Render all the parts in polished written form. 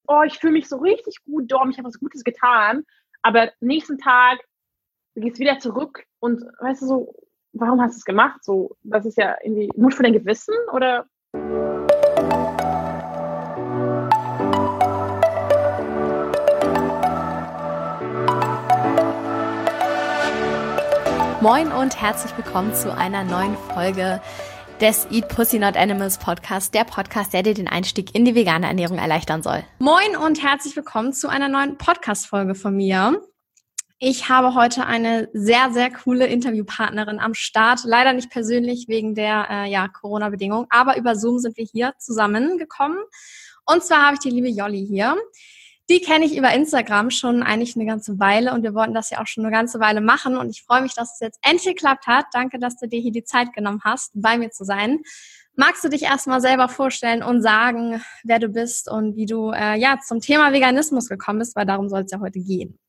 oh, ich fühle mich so richtig gut, Dom, ich habe was Gutes getan. Aber nächsten Tag gehst du wieder zurück und weißt du so, warum hast du es gemacht? So, das ist ja irgendwie Mut für dein Gewissen oder? Moin und herzlich willkommen zu einer neuen Folge des Eat Pussy Not Animals Podcast, der Podcast, der dir den Einstieg in die vegane Ernährung erleichtern soll. Moin und herzlich willkommen zu einer neuen Podcast-Folge von mir. Ich habe heute eine sehr, sehr coole Interviewpartnerin am Start. Leider nicht persönlich wegen der Corona-Bedingung, aber über Zoom sind wir hier zusammengekommen. Und zwar habe ich die liebe Jolli hier. Die kenne ich über Instagram schon eigentlich eine ganze Weile und wir wollten das ja auch schon eine ganze Weile machen und ich freue mich, dass es jetzt endlich geklappt hat. Danke, dass du dir hier die Zeit genommen hast, bei mir zu sein. Magst du dich erstmal selber vorstellen und sagen, wer du bist und wie du zum Thema Veganismus gekommen bist, weil darum soll es ja heute gehen.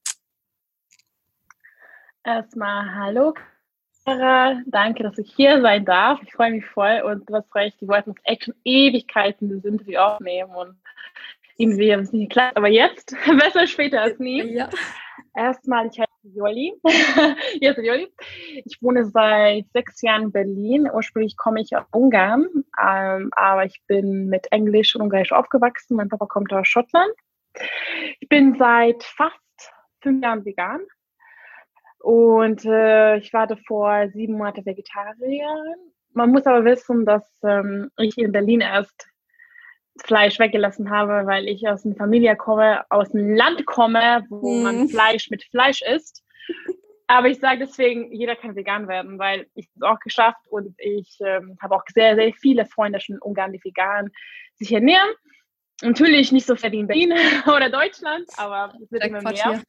Erstmal hallo, Clara. Danke, dass ich hier sein darf. Ich freue mich voll und du hast recht, die wollten uns echt schon Ewigkeiten das Interview aufnehmen und irgendwie haben es nicht geklappt, aber jetzt, besser später als nie. Ja. Erstmal, ich heiße Jolli. Hier ist Jolli. Ich wohne seit 6 Jahren in Berlin. Ursprünglich komme ich aus Ungarn, aber ich bin mit Englisch und Ungarisch aufgewachsen. Mein Papa kommt aus Schottland. Ich bin seit fast 5 Jahren vegan und ich war davor 7 Monate Vegetarierin. Man muss aber wissen, dass ich in Berlin erst Fleisch weggelassen habe, weil ich aus einer Familie komme, aus einem Land komme, wo man Fleisch mit Fleisch isst. Aber ich sage deswegen, jeder kann vegan werden, weil ich es auch geschafft und ich habe auch sehr, sehr viele Freunde schon in Ungarn, die vegan sich ernähren. Natürlich nicht so viel wie in Berlin oder Deutschland, aber es wird immer mehr.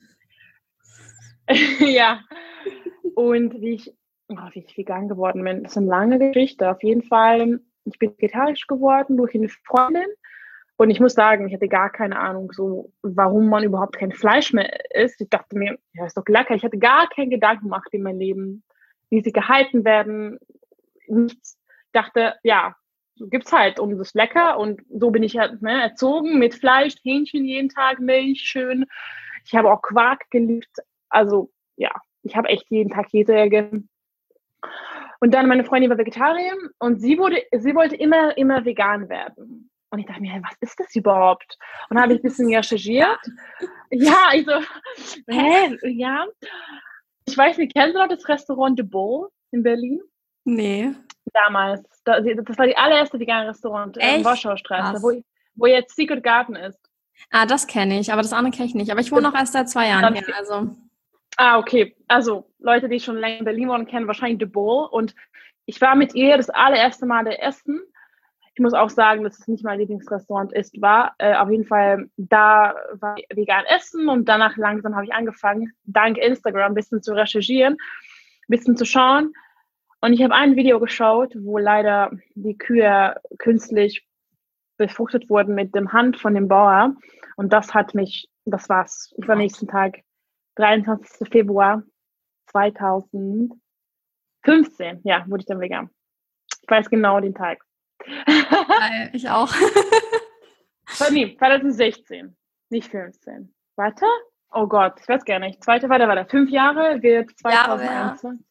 Ja. Und wie ich vegan geworden bin, das ist eine lange Geschichte. Auf jeden Fall, ich bin vegetarisch geworden durch eine Freundin und ich muss sagen, ich hatte gar keine Ahnung, so warum man überhaupt kein Fleisch mehr isst. Ich dachte mir, ja, ist doch lecker. Ich hatte gar keinen Gedanken gemacht in meinem Leben, wie sie gehalten werden. Nichts. Ich dachte, ja, so gibt's halt und das ist lecker und so bin ich halt erzogen mit Fleisch, Hähnchen jeden Tag, Milch, schön. Ich habe auch Quark geliebt. Also ja, ich habe echt jeden Tag Käse gegessen. Und dann meine Freundin war Vegetarierin und sie wollte immer vegan werden. Und ich dachte mir, was ist das überhaupt? Und dann habe ich ein bisschen recherchiert. Ja, ich so, ja. Ich weiß nicht, kennst du noch das Restaurant De Boll in Berlin? Nee. Damals. Das war die allererste vegane Restaurant in Warschaustraße, wo jetzt Secret Garden ist. Ah, das kenne ich, aber das andere kenne ich nicht. Aber ich wohne noch erst seit 2 Jahren hier, also... Ah, okay. Also Leute, die schon länger in Berlin wohnen, kennen wahrscheinlich De Boll. Und ich war mit ihr das allererste Mal essen. Ich muss auch sagen, dass es nicht mein Lieblingsrestaurant war. Auf jeden Fall, da war vegan essen und danach langsam habe ich angefangen, dank Instagram ein bisschen zu recherchieren, ein bisschen zu schauen. Und ich habe ein Video geschaut, wo leider die Kühe künstlich befruchtet wurden mit dem Hand von dem Bauer. Und das war's. Ich war nächsten Tag 23. Februar 2015, ja, wurde ich dann vegan. Ich weiß genau den Tag. Ich auch. Nee, 2016, nicht 15. Warte? Oh Gott, ich weiß gar nicht. War da 5 Jahre, wird 2021.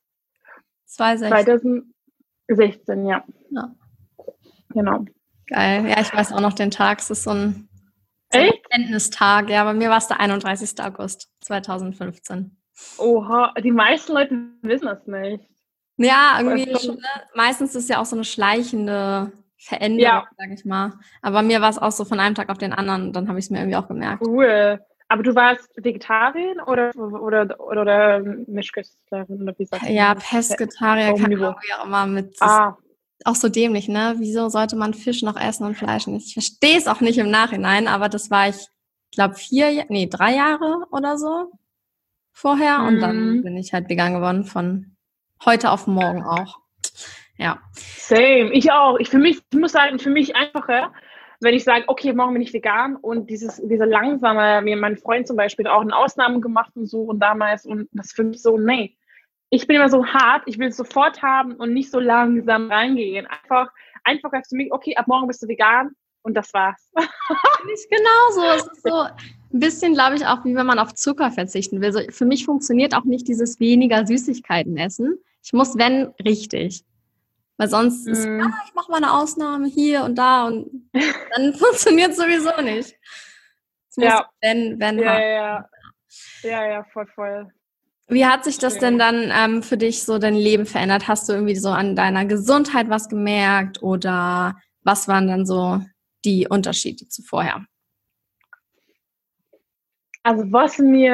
2016, ja. Genau. Geil, ja, ich weiß auch noch den Tag. Es ist so ein Erkenntnistag, ja, bei mir war es der 31. August 2015. Oha, die meisten Leute wissen das nicht. Ja, irgendwie schon, ne? Meistens ist es ja auch so eine schleichende Veränderung, sag ich mal. Aber bei mir war es auch so von einem Tag auf den anderen und dann habe ich es mir irgendwie auch gemerkt. Cool. Aber du warst Vegetarierin oder Mischköstlerin oder wie sagst du? Ja, Pesketarier kann man auch immer mit. Auch so dämlich, ne? Wieso sollte man Fisch noch essen und Fleisch nicht? Ich verstehe es auch nicht im Nachhinein, aber das war ich glaube 3 Jahre oder so vorher und dann bin ich halt vegan geworden von heute auf morgen auch. Ja. Same, ich auch. Ich muss sagen, für mich einfacher, wenn ich sage, okay, morgen bin ich vegan und diese langsame, mir mein Freund zum Beispiel auch eine Ausnahme gemacht und so und damals und das für mich so, nee. Ich bin immer so hart, ich will es sofort haben und nicht so langsam reingehen. Einfach für mich, okay, ab morgen bist du vegan, und das war's. Nicht genauso. Es ist so ein bisschen, glaube ich, auch wie wenn man auf Zucker verzichten will. So, für mich funktioniert auch nicht dieses weniger Süßigkeiten essen. Ich muss, wenn, richtig. Weil sonst ist, ich mache mal eine Ausnahme hier und da und dann funktioniert sowieso nicht. Es muss wenn ja, voll. Wie hat sich das denn dann für dich so dein Leben verändert? Hast du irgendwie so an deiner Gesundheit was gemerkt oder was waren dann so die Unterschiede zu vorher? Also was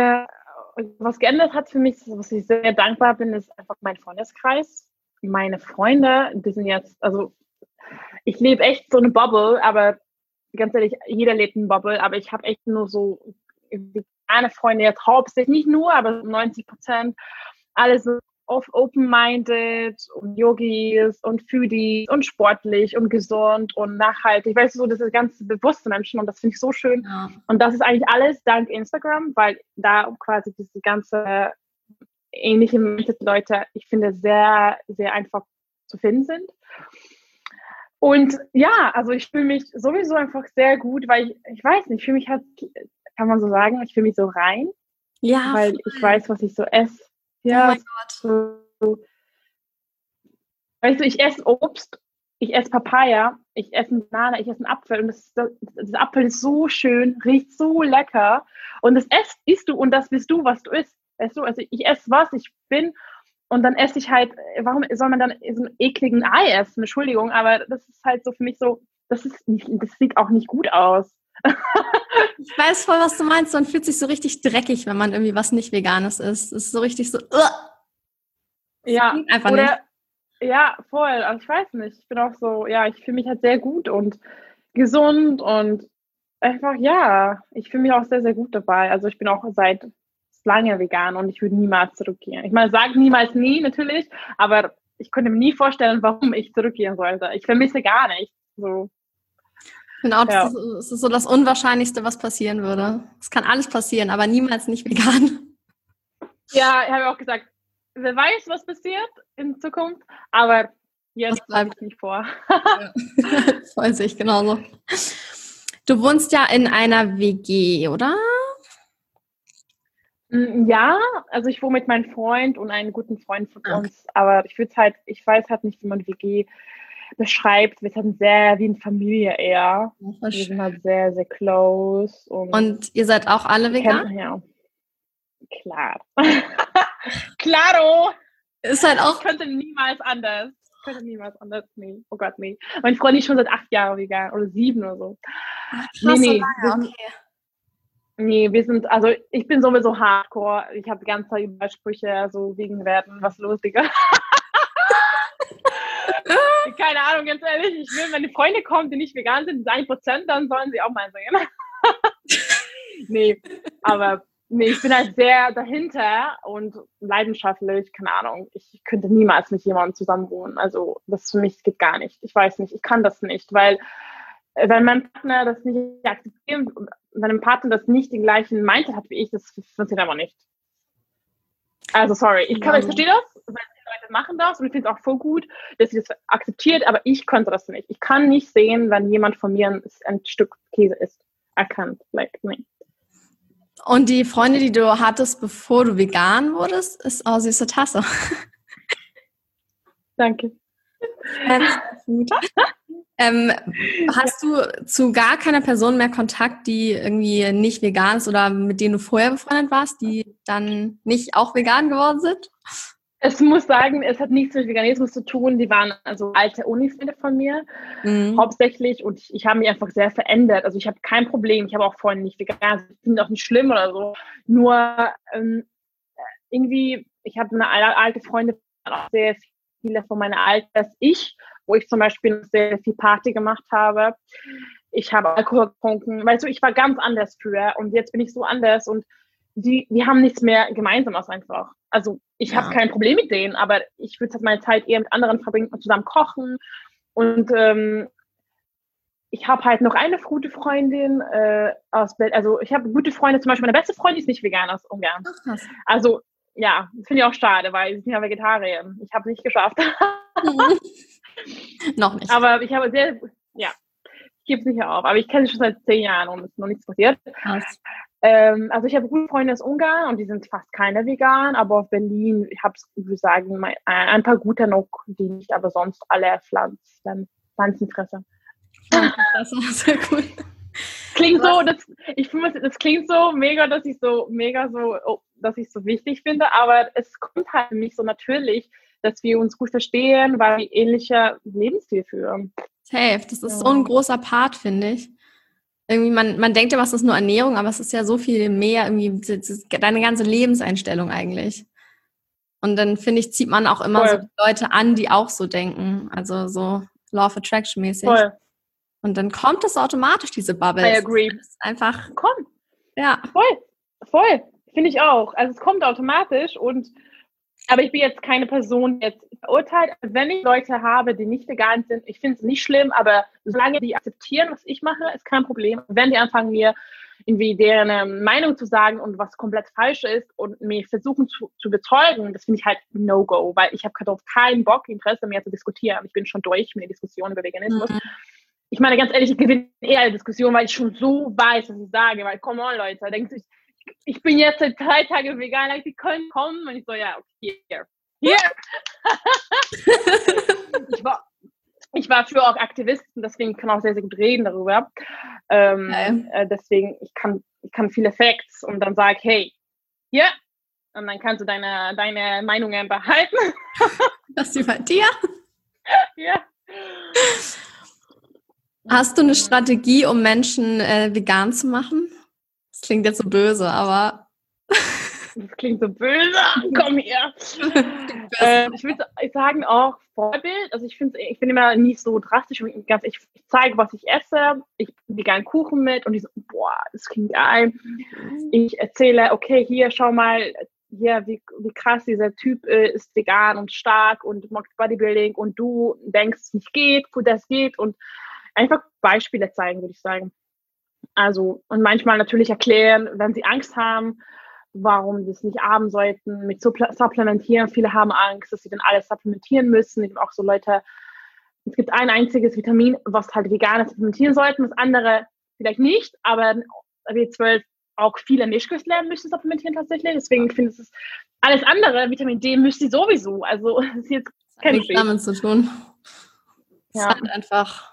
geändert hat für mich, was ich sehr dankbar bin, ist einfach mein Freundeskreis. Meine Freunde, die sind jetzt, also ich lebe echt so eine Bubble, aber ganz ehrlich, jeder lebt eine Bubble, aber ich habe echt nur so eine Freunde jetzt hauptsächlich, nicht nur, aber 90%, alle sind open-minded und Yogis und Foodies und sportlich und gesund und nachhaltig. Weißt du, so diese ganze bewusste Menschen und das finde ich so schön. Ja. Und das ist eigentlich alles dank Instagram, weil da quasi diese ganze ähnliche Leute, ich finde, sehr, sehr einfach zu finden sind. Und ja, also ich fühle mich sowieso einfach sehr gut, weil ich weiß nicht, ich fühle mich halt, kann man so sagen, ich fühle mich so rein. Ja. Weil voll. Ich weiß, was ich so esse. Ja, oh mein Gott. So. Weißt du, ich esse Obst, ich esse Papaya, ich esse eine Banane, ich esse einen Apfel und das Apfel ist so schön, riecht so lecker und das isst du und das bist du, was du isst. Weißt du, also ich esse, was ich bin und dann esse ich halt, warum soll man dann so einen ekligen Ei essen? Entschuldigung, aber das ist halt so für mich so, das sieht auch nicht gut aus. Ich weiß voll, was du meinst. Man fühlt sich so richtig dreckig, wenn man irgendwie was nicht Veganes isst. Es ist so richtig so, ja, einfach oder, nicht. Ja, voll. Also ich weiß nicht. Ich bin auch so, ja, ich fühle mich halt sehr gut und gesund und einfach, ja, ich fühle mich auch sehr, sehr gut dabei. Also ich bin auch seit lange vegan und ich würde niemals zurückgehen. Ich meine, sage niemals nie, natürlich, aber ich könnte mir nie vorstellen, warum ich zurückgehen sollte. Ich vermisse gar nichts. So. Genau, das ist so das Unwahrscheinlichste, was passieren würde. Es kann alles passieren, aber niemals nicht vegan. Ja, ich habe auch gesagt, wer weiß, was passiert in Zukunft, aber jetzt bleibt nicht vor. Ja. Weiß ich, genauso. Du wohnst ja in einer WG, oder? Ja, also ich wohne mit meinem Freund und einem guten Freund von uns, aber ich weiß halt nicht, wie man WG beschreibt. Wir sind sehr wie eine Familie eher. Wir sind halt sehr, sehr close. Und ihr seid auch alle vegan? Ja. Klar. Claro! Ist halt auch... Ich könnte niemals anders. Nee. Oh Gott, nee. Mein Freund ist schon seit 8 Jahren vegan oder 7 oder so. Ach, krass, nee. So lange, okay. Nee, also ich bin sowieso hardcore. Ich habe die ganze Zeit Übersprüche, so wegen werden, was los, Digga. Keine Ahnung, ganz ehrlich, ich will, wenn die Freunde kommen, die nicht vegan sind, 1%, dann sollen sie auch mal sehen. Nee, ich bin halt sehr dahinter und leidenschaftlich, keine Ahnung. Ich könnte niemals mit jemandem zusammen wohnen. Also das für mich geht gar nicht. Ich weiß nicht, ich kann das nicht, weil wenn mein Partner das nicht akzeptiert, wenn ein Partner das nicht den gleichen Mindset hat wie ich, das funktioniert aber nicht. Also sorry, ich verstehe das, weil die Leute machen das und ich finde es auch voll gut, dass sie das akzeptiert, aber ich könnte das nicht. Ich kann nicht sehen, wenn jemand von mir ein Stück Käse isst. I can't, nee. Und die Freunde, die du hattest, bevor du vegan wurdest, ist auch süße Tasse. Danke. Hast du zu gar keiner Person mehr Kontakt, die irgendwie nicht vegan ist oder mit denen du vorher befreundet warst, die dann nicht auch vegan geworden sind? Ich muss sagen, es hat nichts mit Veganismus zu tun. Die waren also alte Uni-Freunde von mir, hauptsächlich. Und ich habe mich einfach sehr verändert. Also ich habe kein Problem. Ich habe auch vorhin nicht vegan. Ich finde auch nicht schlimm oder so. Nur irgendwie, ich habe eine alte Freundin, auch sehr viele von meiner Alten als ich, wo ich zum Beispiel sehr viel Party gemacht habe. Ich habe Alkohol getrunken. Weißt du, ich war ganz anders früher und jetzt bin ich so anders und wir haben nichts mehr Gemeinsames einfach. Also ich habe kein Problem mit denen, aber ich würde meine Zeit eher mit anderen verbringen und zusammen kochen. Und ich habe halt noch eine gute Freundin aus Berlin. Also ich habe gute Freunde, zum Beispiel meine beste Freundin ist nicht vegan aus Ungarn. Also ja, das finde ich auch schade, weil sie sind ja Vegetarier. Ich habe es nicht geschafft. Noch nicht. Aber ich habe gebe es nicht auf. Aber ich kenne sie schon seit 10 Jahren und es ist noch nichts passiert. Krass. Also ich habe gute Freunde aus Ungarn und die sind fast keine vegan, aber auf Berlin, ich habe, ich würde sagen, ein paar gute noch, die nicht, aber sonst alle Pflanzenfresser. Das war sehr cool. Klingt so, das klingt so mega, dass ich so wichtig finde, aber es kommt halt nicht so natürlich, dass wir uns gut verstehen, weil wir ähnliche Lebensstil führen. Safe, das ist so ein großer Part, finde ich. Irgendwie, man denkt ja, was ist nur Ernährung, aber es ist ja so viel mehr, irgendwie deine ganze Lebenseinstellung eigentlich. Und dann, finde ich, zieht man auch immer so Leute an, die auch so denken. Also so Law of Attraction mäßig. Voll. Und dann kommt es automatisch, diese Bubble. I agree. Das ist einfach... Komm. Ja. Voll. Finde ich auch. Also es kommt automatisch aber ich bin jetzt keine Person, die jetzt verurteilt. Wenn ich Leute habe, die nicht vegan sind, ich finde es nicht schlimm, aber solange die akzeptieren, was ich mache, ist kein Problem. Wenn die anfangen, mir irgendwie deren Meinung zu sagen und was komplett falsch ist und mir versuchen zu betäuben, das finde ich halt No-Go, weil ich habe darauf keinen Bock, Interesse mehr zu diskutieren. Ich bin schon durch mit der Diskussion über Veganismus. Ich meine, ganz ehrlich, ich gewinne eher eine Diskussion, weil ich schon so weiß, was ich sage. Weil, come on, Leute, denkt sich, ich bin jetzt seit 3 Tagen vegan, die können kommen. Und ich so, ja, okay, hier. Ich war früher auch Aktivistin, deswegen kann ich auch sehr, sehr gut reden darüber. Deswegen, ich kann viele Facts und dann sage ich, hey, hier. Und dann kannst du deine Meinungen behalten. Das ist bei dir? Ja. Hast du eine Strategie, um Menschen vegan zu machen? Das klingt jetzt so böse, aber... Das klingt so böse. Komm her. Ich würde sagen auch Vorbild. Also ich bin immer nicht so drastisch. Ich zeige, was ich esse. Ich bringe veganen Kuchen mit und die so, boah, das klingt geil. Ich erzähle, okay, hier, schau mal, hier, wie krass dieser Typ ist vegan und stark und macht Bodybuilding und du denkst, es nicht geht, das geht und einfach Beispiele zeigen, würde ich sagen. Also, und manchmal natürlich erklären, wenn sie Angst haben, warum sie es nicht haben sollten, mit Supplementieren. Viele haben Angst, dass sie dann alles supplementieren müssen. Es gibt auch so Leute, es gibt ein einziges Vitamin, was halt Veganer supplementieren sollten, das andere vielleicht nicht, aber B12 auch viele Mischköstler müssen supplementieren tatsächlich. Deswegen finde ich, alles andere, Vitamin D, müsst ihr sowieso. Also, das ist jetzt kein nichts damit zu tun. Es ist halt einfach...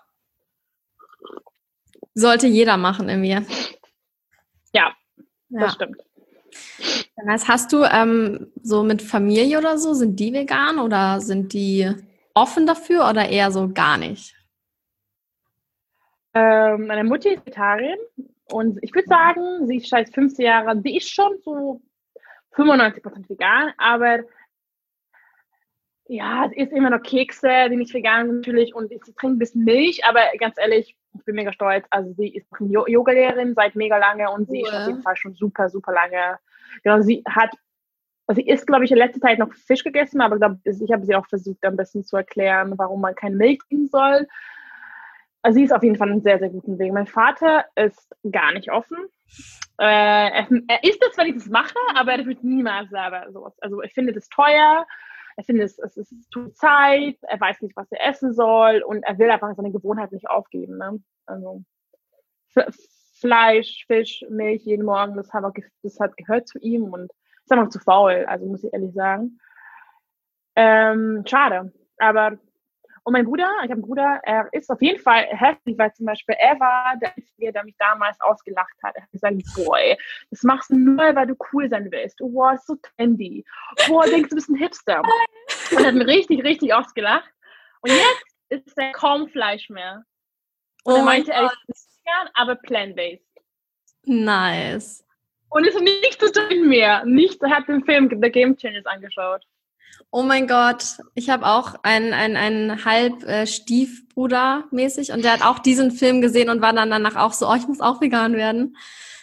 Sollte jeder machen irgendwie. Ja, das stimmt. Das hast du so mit Familie oder so, sind die vegan oder sind die offen dafür oder eher so gar nicht? Meine Mutter ist Vegetarierin und ich würde sagen, sie ist seit 15 Jahren, sie ist schon so 95% vegan, aber ja, sie isst immer noch Kekse, die nicht vegan sind natürlich und sie trinkt ein bisschen Milch, aber ganz ehrlich, ich bin mega stolz. Also sie ist Yoga-Lehrerin seit mega lange und sie ist auf jeden Fall schon super, super lange. Genau, sie isst, glaube ich, in letzter Zeit noch Fisch gegessen, aber ich habe sie auch versucht, ein bisschen zu erklären, warum man keine Milch trinken soll. Also sie ist auf jeden Fall einen sehr, sehr guten Weg. Mein Vater ist gar nicht offen. Er isst es, wenn ich das mache, aber er wird niemals selber sowas. Also ich finde das teuer. Er findet, es ist zu Zeit, er weiß nicht, was er essen soll und er will einfach seine Gewohnheit nicht aufgeben. Ne? Also Fleisch, Fisch, Milch jeden Morgen, das hat gehört zu ihm und ist einfach zu faul, also muss ich ehrlich sagen. Schade, aber und mein Bruder, ich habe einen Bruder, er ist auf jeden Fall heftig, weil zum Beispiel er war der Einzige, der mich damals ausgelacht hat. Er hat gesagt, boy, das machst du nur, weil du cool sein willst. Boah, ist so trendy. Boah, denkst du bist ein Hipster. Und er hat mich richtig, richtig ausgelacht. Und jetzt ist er kaum Fleisch mehr. Und er meinte, er ist vegan, aber plant-based. Nice. Und ist nicht zu tun mehr. Er hat den Film The Game Changers angeschaut. Oh mein Gott, ich habe auch einen halb Stiefbruder mäßig und der hat auch diesen Film gesehen und war dann danach auch so, ich muss auch vegan werden.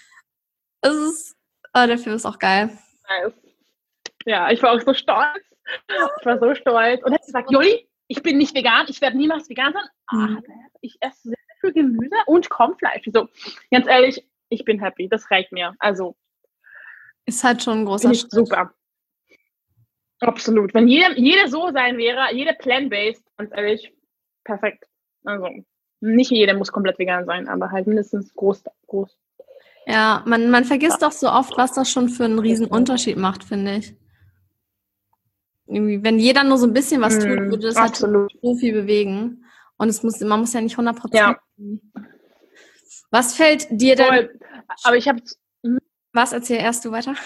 Der Film ist auch geil. Nice. Ja, ich war auch so stolz. Ich war so stolz. Und er hat gesagt, Joli, ich bin nicht vegan, ich werde niemals vegan sein, aber ich esse sehr viel Gemüse und kaum Fleisch. So, ganz ehrlich, ich bin happy, das reicht mir. Also ist halt schon ein großer Schritt. Super. Absolut. Wenn jeder so sein wäre, jeder plant-based, ganz ehrlich, perfekt. Also, Nicht jeder muss komplett vegan sein, aber halt mindestens groß. Ja, man vergisst doch so oft, was das schon für einen riesen Unterschied macht, finde ich. Irgendwie, wenn jeder nur so ein bisschen was tut, würde das halt Absolut. so viel bewegen. Und man muss ja nicht 100%. Ja. Was fällt dir denn? Voll. Aber ich habe... Was, erzähl erst du weiter?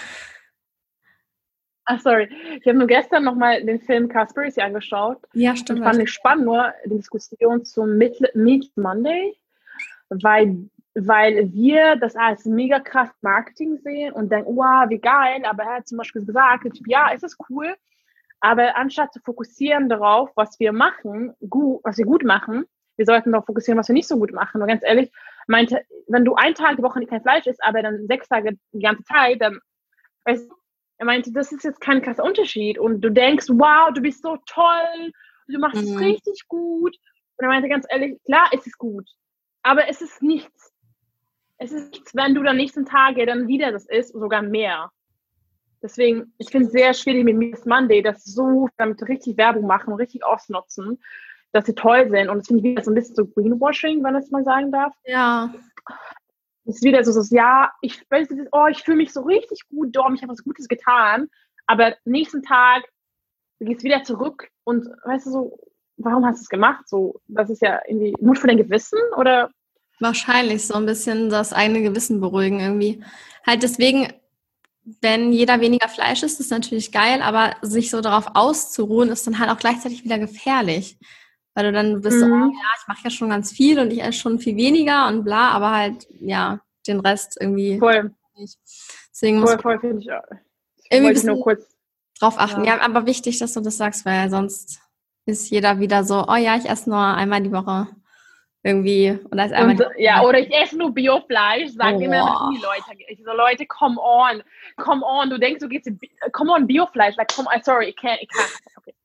Ach, sorry. Ich habe nur gestern nochmal den Film Cowspiracy angeschaut. Ja, stimmt. Und fand ich spannend, nur die Diskussion zum Meat Monday, weil wir das als mega krass Marketing sehen und denken, wow, wie geil, aber er hat zum Beispiel gesagt, ja, es ist cool, aber anstatt zu fokussieren darauf, was wir machen, was wir gut machen, wir sollten darauf fokussieren, was wir nicht so gut machen. Und ganz ehrlich, meinte, wenn du einen Tag die Woche kein Fleisch isst, aber dann 6 Tage die ganze Zeit, dann, weißt du, er meinte, das ist jetzt kein krasser Unterschied. Und du denkst, wow, du bist so toll, du machst es richtig gut. Und er meinte ganz ehrlich, klar ist es gut, aber es ist nichts. Es ist nichts, wenn du dann nächsten Tage dann wieder das isst, sogar mehr. Deswegen, ich finde es sehr schwierig mit Meat Monday, dass so damit richtig Werbung machen, richtig ausnutzen, dass sie toll sind. Und das finde ich wieder so ein bisschen so Greenwashing, wenn ich es mal sagen darf. Ja. Es ist wieder so, ja, ich fühle mich so richtig gut, Dom, ich habe was Gutes getan, aber nächsten Tag gehst du wieder zurück und weißt du so, warum hast du es gemacht? So, das ist ja irgendwie Mut für dein Gewissen, oder? Wahrscheinlich so ein bisschen das eigene Gewissen beruhigen irgendwie. Halt deswegen, wenn jeder weniger Fleisch isst, ist natürlich geil, aber sich so darauf auszuruhen, ist dann halt auch gleichzeitig wieder gefährlich. Weil du dann bist so, oh ja, ich mache ja schon ganz viel und ich esse schon viel weniger und bla, aber halt, ja, den Rest irgendwie nicht. Deswegen muss voll, finde ich auch. irgendwie nur kurz drauf achten. Ja, aber wichtig, dass du das sagst, weil sonst ist jeder wieder so, oh ja, ich esse nur einmal die Woche irgendwie. Oder ist einmal oder ich esse nur Biofleisch, sagen immer die Leute. Ich so, Leute, come on, du denkst, du gehst, come on, Biofleisch, like, sorry, ich kann. Okay.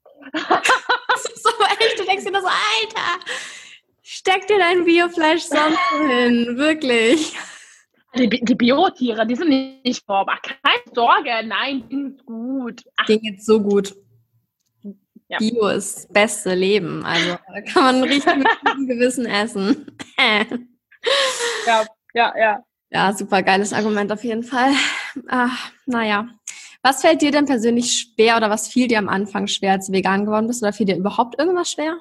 So echt, du denkst dir das so, Alter, steck dir dein Biofleisch sonst hin, wirklich. Die Biotiere, die sind nicht vorbar. Keine Sorge, nein, die sind gut. Denen geht's so gut. Ja. Bio ist das beste Leben, also da kann man richtig mit gutem Gewissen essen. Ja. Ja, super geiles Argument auf jeden Fall. Naja. Was fällt dir denn persönlich schwer oder was fiel dir am Anfang schwer, als du vegan geworden bist? Oder fiel dir überhaupt irgendwas schwer?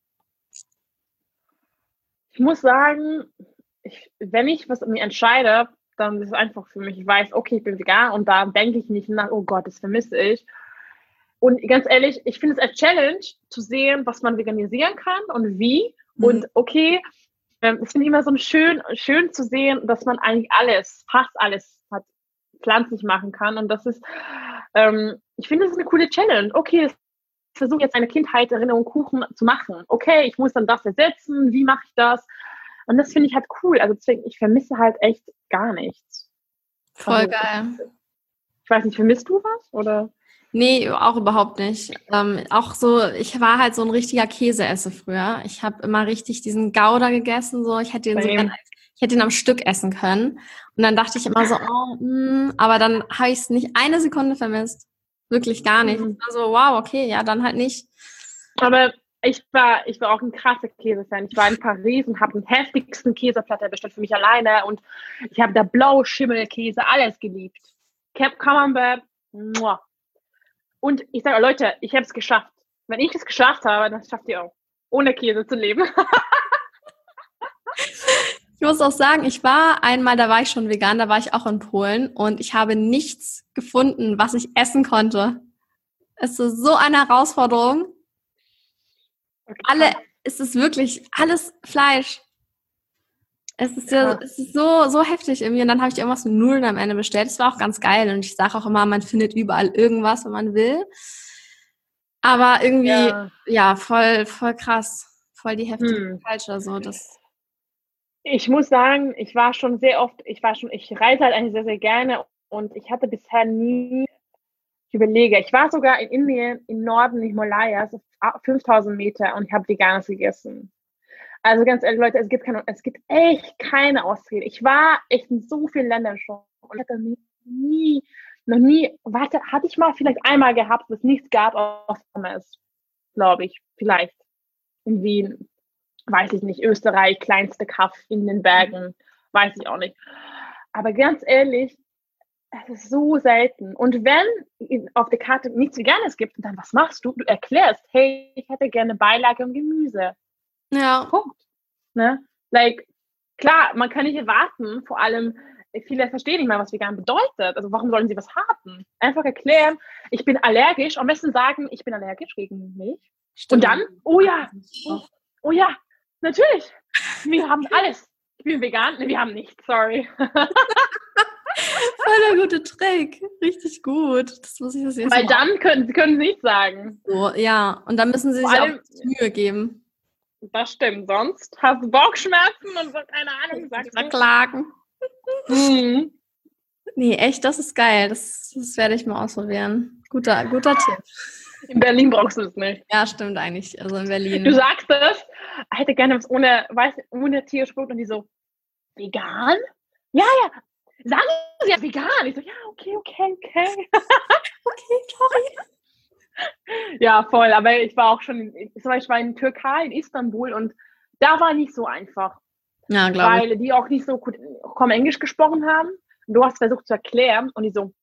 Ich muss sagen, wenn ich was mir entscheide, dann ist es einfach für mich, ich weiß, okay, ich bin vegan und da denke ich nicht nach, oh Gott, das vermisse ich. Und ganz ehrlich, ich finde es als Challenge zu sehen, was man veganisieren kann und wie. Und okay, ich finde immer so schön zu sehen, dass man eigentlich fast alles pflanzlich machen kann. Und das ist, ich finde, das ist eine coole Challenge. Okay, ich versuche jetzt eine Kindheitserinnerung Kuchen zu machen. Okay, ich muss dann das ersetzen. Wie mache ich das? Und das finde ich halt cool. Also deswegen, ich vermisse halt echt gar nichts. Voll geil. Ich weiß nicht, vermisst du was? Oder? Nee, auch überhaupt nicht. Auch so, ich war halt so ein richtiger Käseesser früher. Ich habe immer richtig diesen Gouda gegessen. So, ich hätte ihn am Stück essen können. Und dann dachte ich immer so, aber dann habe ich es nicht eine Sekunde vermisst. Wirklich gar nicht. Ich war so, wow, okay, ja, dann halt nicht. Aber ich war auch ein krasser Käsefan. Ich war in Paris und habe den heftigsten Käseplatte bestellt für mich alleine. Und ich habe da Blauschimmelkäse, alles geliebt. Camembert, muah. Und ich sage, Leute, ich habe es geschafft. Wenn ich es geschafft habe, dann schafft ihr auch. Ohne Käse zu leben. Ich muss auch sagen, ich war einmal, da war ich schon vegan, da war ich auch in Polen und ich habe nichts gefunden, was ich essen konnte. Es ist so eine Herausforderung. Okay. Es ist wirklich alles Fleisch. Es ist so heftig irgendwie. Und dann habe ich irgendwas mit Nudeln am Ende bestellt. Das war auch ganz geil. Und ich sage auch immer, man findet überall irgendwas, wenn man will. Aber irgendwie, ja voll krass. Voll die heftige Culture. So, ich muss sagen, ich reise halt eigentlich sehr, sehr gerne. Und ich hatte bisher nie, ich überlege, ich war sogar in Indien, im Norden Himalayas, auf 5000 Meter und ich habe Veganes gegessen. Also ganz ehrlich, Leute, es gibt echt keine Ausrede. Ich war echt in so vielen Ländern schon und hatte hatte ich mal vielleicht einmal gehabt, wo es nichts gab, außer Pommes, glaube ich, vielleicht, in Wien. weiß ich nicht, Österreich, kleinste Kaff in den Bergen, weiß ich auch nicht. Aber ganz ehrlich, es ist so selten. Und wenn auf der Karte nichts Veganes gibt, dann was machst du? Du erklärst, hey, ich hätte gerne Beilage und Gemüse. Ja. Punkt. Ne? Like, klar, man kann nicht erwarten, vor allem, viele verstehen nicht mal, was vegan bedeutet. Also warum sollen sie was haben? Einfach erklären, ich bin allergisch, am besten sagen, ich bin allergisch gegen Milch. Stimmt. Und dann, oh ja, natürlich, wir haben alles. Ich bin vegan, ne, wir haben nichts, sorry. Voll der gute Trick. Richtig gut. Das muss ich das jetzt Weil dann können sie nicht sagen. so, ja, und dann müssen sie sich auch Mühe geben. Das stimmt, sonst hast du Bauchschmerzen und so, keine Ahnung, sagst du. Verklagen. Mhm. Nee, echt, das ist geil. Das werde ich mal ausprobieren. Guter Tipp. In Berlin brauchst du es nicht. Ja, stimmt eigentlich. Also in Berlin. Du sagst es, ich hätte gerne was ohne tierische Produkte und die so, vegan? Ja, sagen sie ja vegan. Ich so, ja, okay. Okay, sorry. Ja, voll, aber ich war auch schon, ich war in Türkei, in Istanbul und da war nicht so einfach. Ja, glaube ich. Weil die auch nicht so gut kaum Englisch gesprochen haben. Und du hast versucht zu erklären und die so,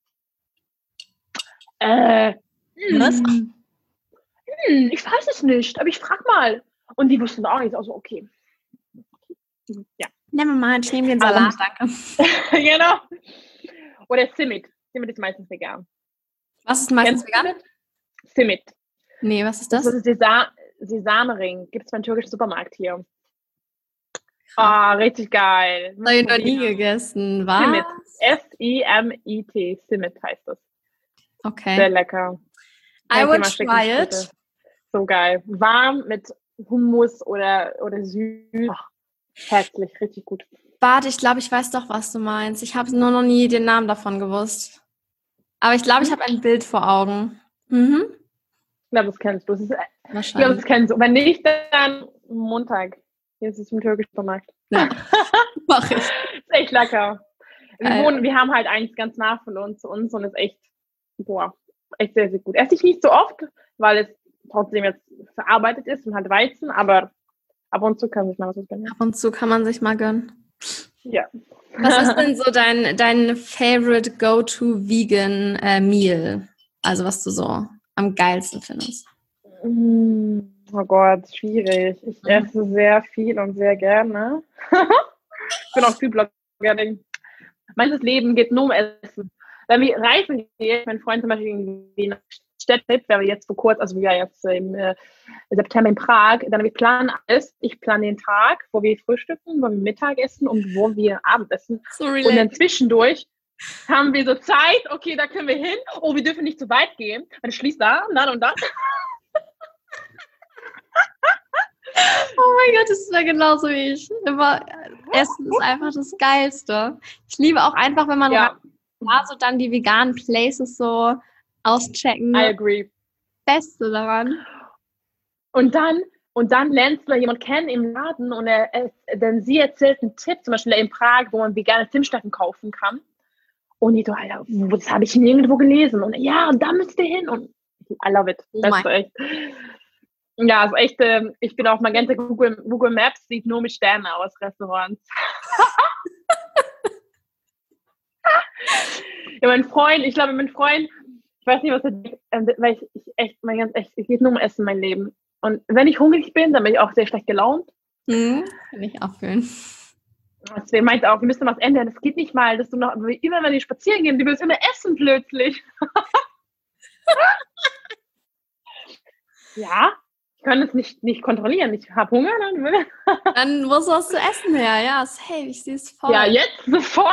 Was? Ich weiß es nicht, aber ich frag mal. Und die wussten auch nicht, also okay. Ja. Never mind, ich nehme den Salat, danke. Genau. Oder Simit. Simit ist meistens vegan. Was ist meistens vegan? Simit. Nee, was ist das? Das ist Sesamring. Gibt es beim türkischen Supermarkt hier. Ah, richtig geil. Das habe ich noch nie gegessen. Was? Simit. S-I-M-I-T. Simit heißt das. Okay. Sehr lecker. I would try it. So geil. Warm mit Hummus oder süß. Ach, herzlich, richtig gut. Warte, ich glaube, ich weiß doch, was du meinst. Ich habe nur noch nie den Namen davon gewusst. Aber ich glaube, ich habe ein Bild vor Augen. Mhm. Ich glaube, das kennst du. Ich glaube, Wahrscheinlich. das kennst du. Wenn nicht, dann Montag. Hier ist es im türkischen Supermarkt. Ja, mach ich. Ist echt lecker. Geil. Wir haben halt eins ganz nah von uns und ist echt, echt sehr, sehr gut. Esse ich nicht so oft, weil es trotzdem jetzt verarbeitet ist und halt Weizen, aber ab und zu kann man sich mal was gönnen. Ab und zu kann man sich mal gönnen. Ja. Was ist denn so dein favorite go-to vegan Meal? Also was du so am geilsten findest? Oh Gott, schwierig. Ich esse sehr viel und sehr gerne. Ich bin auch Foodbloggerin. Mein Leben geht nur um Essen. Wenn wir reisen gehen, mein Freund zum Beispiel in Städte, wenn wir jetzt vor kurzem, also wir jetzt im September in Prag, dann wir planen alles. Ich plane den Tag, wo wir frühstücken, wo wir Mittag essen und wo wir Abend essen. So und dann zwischendurch haben wir so Zeit, okay, da können wir hin. Oh, wir dürfen nicht zu weit gehen. Dann schließt da und dann und dann. Oh mein Gott, das ist ja genauso wie ich. Immer Essen ist einfach das Geilste. Ich liebe auch einfach, wenn man so dann die veganen Places so auschecken. I agree. Beste daran. Und dann lernst du jemanden kennen im Laden und denn sie erzählt einen Tipp, zum Beispiel in Prag, wo man vegane Zimtstärken kaufen kann. Und die so, Alter, das habe ich nirgendwo gelesen. Und ja, und da müsst ihr hin. Und I love it. Oh das ist echt. Ja, also echt, ich bin auf Magenta Google Maps, sieht nur mit Sternen aus, Restaurants. Ja, mein Freund, ich weiß nicht, was er denkt, weil ich geht nur um Essen, mein Leben. Und wenn ich hungrig bin, dann bin ich auch sehr schlecht gelaunt. Kann ich auch fühlen. Deswegen meinte auch, wir müssen was ändern. Das geht nicht mal, dass du noch, immer wenn wir spazieren gehen, du willst immer essen plötzlich. Ja, ich kann es nicht kontrollieren. Ich habe Hunger, dann muss was zu essen her. Ja, safe, ich sehe es voll. Ja, jetzt sofort.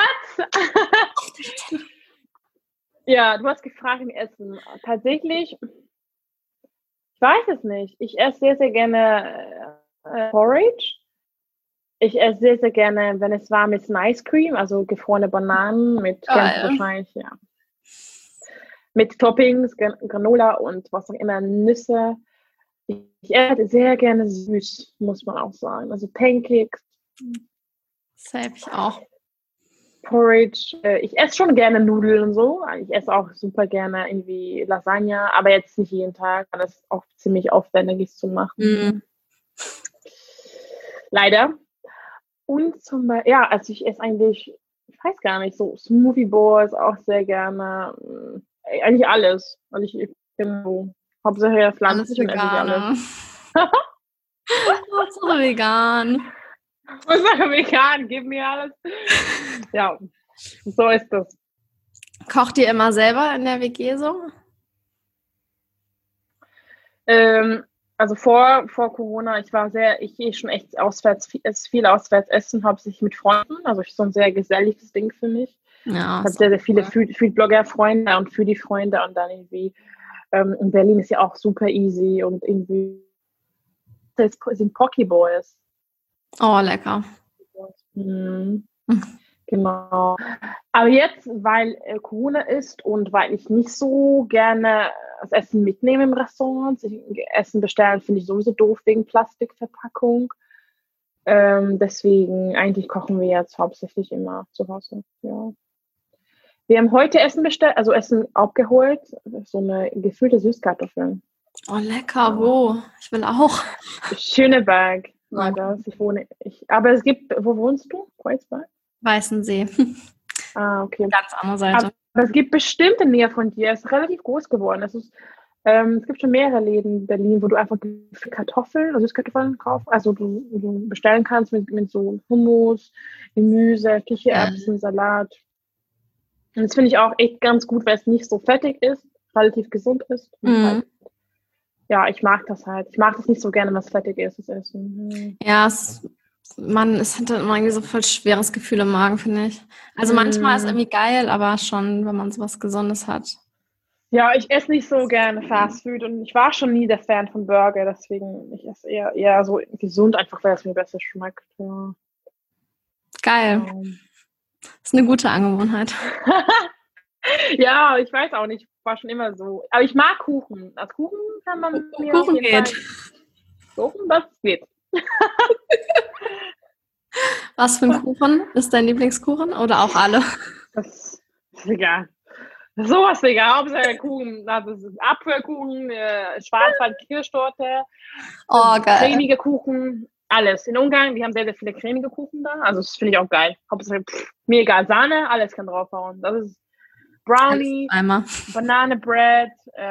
Ja, du hast gefragt im Essen. Tatsächlich, ich weiß es nicht. Ich esse sehr, sehr gerne Porridge. Ich esse sehr, sehr gerne, wenn es warm ist, ein Ice Cream, also gefrorene Bananen mit ganz wahrscheinlich, ja. Mit Toppings, Granola und was auch immer, Nüsse. Ich esse sehr gerne süß, muss man auch sagen. Also Pancakes. Safe, ich auch. Porridge. Ich esse schon gerne Nudeln und so. Ich esse auch super gerne irgendwie Lasagne, aber jetzt nicht jeden Tag, weil das auch ziemlich aufwendig ist zu machen. leider. Und also ich esse eigentlich, ich weiß gar nicht, so Smoothie Bowls auch sehr gerne. Eigentlich alles. Also ich bin so hauptsächlich pflanzlich und esse ich alles. Hauptsache vegan. Hauptsache vegan, gib mir alles. Ja, so ist das. Kocht ihr immer selber in der WG so? Also vor Corona, ich gehe schon echt viel auswärts essen, hauptsächlich mit Freunden. Also so ein sehr geselliges Ding für mich. Ja. Ich habe sehr, sehr viele Food-Blogger-Freunde und Foodie-Freunde und dann irgendwie in Berlin ist ja auch super easy und irgendwie sind Poke Boys. Oh, lecker. Genau. Aber jetzt, weil Corona ist und weil ich nicht so gerne das Essen mitnehme im Restaurant, Essen bestellen finde ich sowieso doof wegen Plastikverpackung. Deswegen, eigentlich kochen wir jetzt hauptsächlich immer zu Hause. Ja. Wir haben heute Essen bestellt, also Essen abgeholt, so eine gefüllte Süßkartoffeln. Oh, lecker, wo? Ich will auch. Schöneberg war das. Aber es gibt, wo wohnst du? Kreuzberg? Weißensee. Ah, okay. Ganz andere Seite. Aber es gibt bestimmt in der Nähe von dir. Es ist relativ groß geworden. Es gibt schon mehrere Läden in Berlin, wo du einfach Kartoffeln, also Süßkartoffeln kaufst. Also du bestellen kannst mit so Hummus, Gemüse, Kichererbsen, Salat. Und das finde ich auch echt ganz gut, weil es nicht so fettig ist, relativ gesund ist. Halt, ja, ich mag das halt. Ich mag das nicht so gerne, was fettig ist, das Essen. Ja, es hat dann immer irgendwie so voll schweres Gefühl im Magen, finde ich. Also manchmal ist es irgendwie geil, aber schon, wenn man sowas Gesundes hat. Ja, ich esse nicht so gerne Fast Food und ich war schon nie der Fan von Burger, deswegen ich esse eher so gesund, einfach weil es mir besser schmeckt. Ja. Geil. Das ist eine gute Angewohnheit. Ja, ich weiß auch nicht, war schon immer so. Aber ich mag Kuchen. Als Kuchen kann man mir Kuchen geht. Kuchen, das geht. Was für ein Kuchen ist dein Lieblingskuchen oder auch alle? Das ist egal. Sowas egal. Hauptsache Kuchen. Das ist Apfelkuchen, Schwarzwald-Kirschtorte, geil. cremige Kuchen, alles. In Ungarn, die haben sehr, sehr viele cremige Kuchen da. Also das finde ich auch geil. Hauptsache, mir egal, Sahne, alles kann draufhauen. Das ist Brownie, Bananenbread,